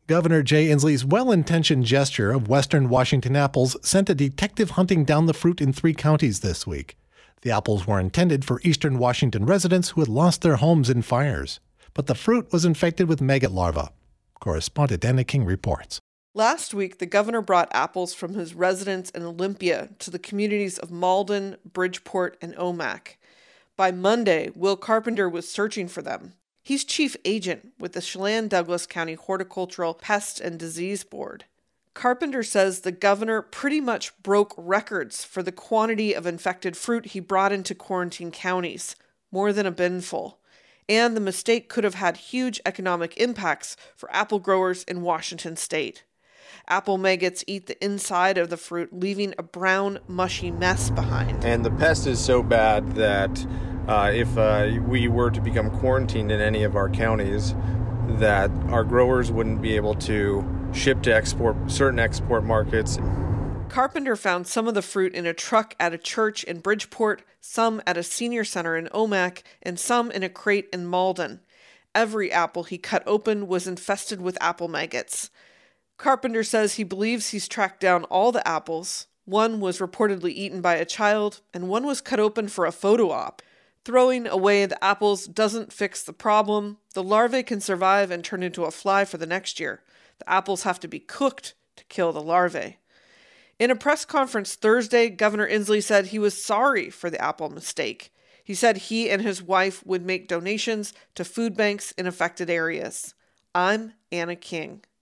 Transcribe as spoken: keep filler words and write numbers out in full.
Governor Jay Inslee's well-intentioned gesture of Western Washington apples sent a detective hunting down the fruit in three counties this week. The apples were intended for Eastern Washington residents who had lost their homes in fires. But the fruit was infected with maggot larvae. Correspondent Anna King reports. Last week, the governor brought apples from his residence in Olympia to the communities of Malden, Bridgeport, and Omak. By Monday, Will Carpenter was searching for them. He's chief agent with the Chelan-Douglas County Horticultural Pest and Disease Board. Carpenter says the governor pretty much broke records for the quantity of infected fruit he brought into quarantine counties, more than a binful. And the mistake could have had huge economic impacts for apple growers in Washington state. Apple maggots eat the inside of the fruit, leaving a brown, mushy mess behind. And the pest is so bad that uh, if uh, we were to become quarantined in any of our counties, that our growers wouldn't be able to ship to export certain export markets. Carpenter found some of the fruit in a truck at a church in Bridgeport, some at a senior center in Omak, and some in a crate in Malden. Every apple he cut open was infested with apple maggots. Carpenter says he believes he's tracked down all the apples. One was reportedly eaten by a child, and one was cut open for a photo op. Throwing away the apples doesn't fix the problem. The larvae can survive and turn into a fly for the next year. The apples have to be cooked to kill the larvae. In a press conference Thursday, Governor Inslee said he was sorry for the apple mistake. He said he and his wife would make donations to food banks in affected areas. I'm Anna King.